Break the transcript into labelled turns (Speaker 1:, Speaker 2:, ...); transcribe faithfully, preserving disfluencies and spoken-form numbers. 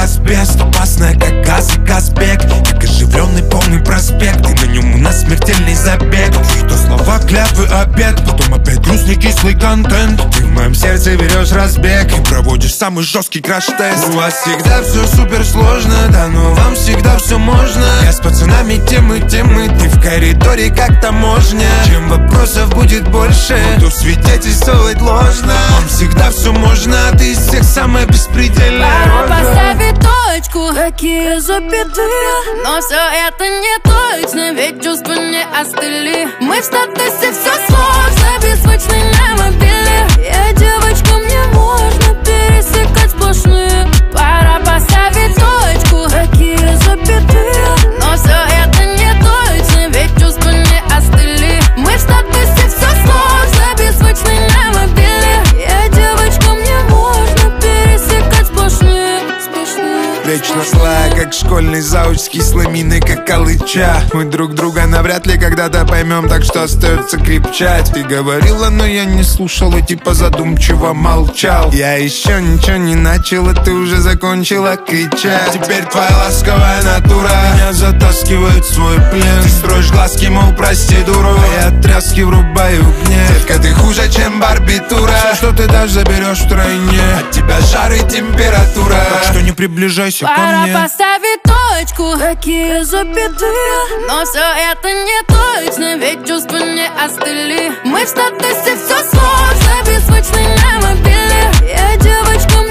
Speaker 1: асбест, опасная как газ и газбек. Как оживленный полный проспект, и на нем у нас смертельный забег. Что слова, клятвы, обед, потом опять грустный кислый контент. Ты в моем сердце берешь разбег и проводишь самый жесткий краш-тест. У вас всегда все супер сложно, да, но вам всегда все можно. Я с пацанами темы, темы, ты в коридоре как таможня. Чем вопросов будет больше, буду свидетельствовать ложно. Вам всегда все можно, а ты из всех самая беспредельная.
Speaker 2: Пора поставить точку, какие запятые. Но все это не точно, ведь чувства не остыли. Мы в статусе все сложно, беззвучный на мобиле. Я девочка, мне можно пересекать сплошные. Пора поставить точку, какие запятые. Но все это не точно, ведь чувства не остыли. Мы в статусе все сложно, беззвучный на мобиле. Я девочка, мне можно пересекать сплошные, сплошные.
Speaker 1: Вечно злая, как школьный зауч с кислой миной, как алыча. Мы друг друга навряд ли когда-то поймем, так что остается крепчать. Ты говорила, но я не слушал и типа задумчиво молчал. Я еще ничего не начал, а ты уже закончила кричать. Теперь твоя ласковая натура меня затаскивает в свой плен. Ты строишь глазки, мол, прости, дуру, а я тряски врубаю гнев. Детка, ты хуже, чем барбитура. Все, что ты дашь, заберешь втройне. От тебя жар и температура, так что не приближайся.
Speaker 2: Пора поставить точку, какие запятые. Но все это не точно, ведь чувства не остыли. Мы в статусе все сложно, беззвучный на мобиле. Я девочка,